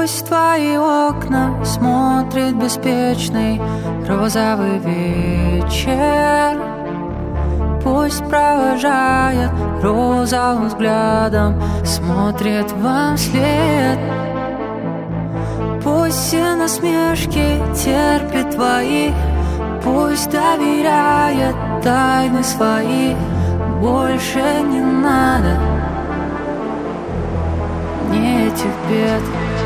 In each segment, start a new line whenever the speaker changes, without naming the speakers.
Пусть твои окна смотрит беспечный розовый вечер. Пусть провожает розовым взглядом, смотрит вам вслед. Пусть все насмешки терпит твои, пусть доверяет тайны свои. Больше не надо мне этих бед.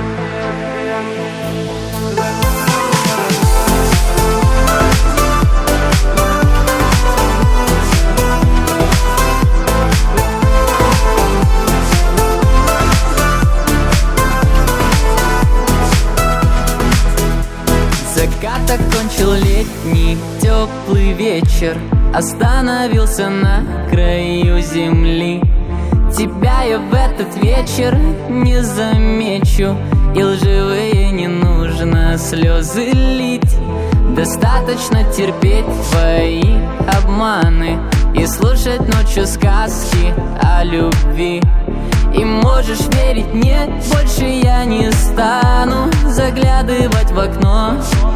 Закат окончил летний теплый вечер, остановился на краю земли. Тебя я в этот вечер не замечу, и лживые не нужно слезы лить. Достаточно терпеть твои обманы и слушать ночью сказки о любви. И можешь верить, нет, больше я не стану заглядывать в окно.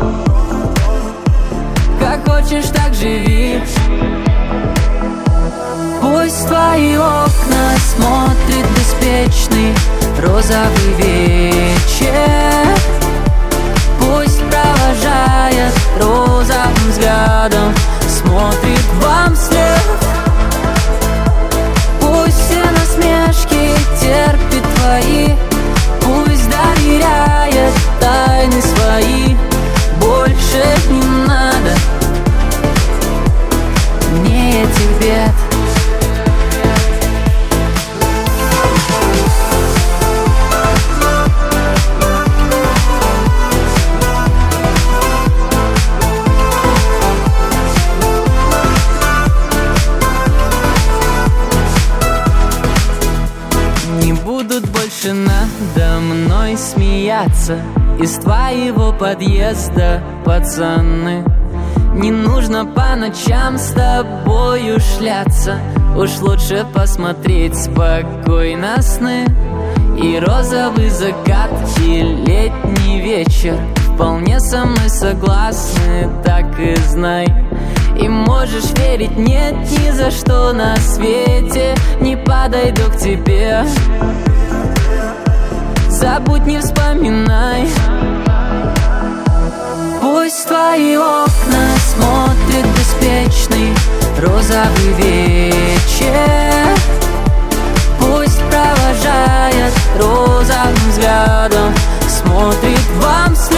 Как хочешь, так живи.
Пусть твои окна смотрит беспечный розовый вечер. Пусть провожает розовым взглядом, смотрит вам вслед. Пусть все насмешки терпит твои, пусть доверяет тайны свои. Больше не надо мне этих бед.
Больше надо мной смеяться из твоего подъезда, пацаны. Не нужно по ночам с тобою шляться, уж лучше посмотреть спокойно сны. И розовый закат, и летний вечер вполне со мной согласны, так и знай. И можешь верить, нет, ни за что на свете не подойду к тебе. Забудь, не вспоминай.
Пусть твои окна смотрит беспечный розовый вечер. Пусть провожает розовым взглядом, смотрит вам вслед.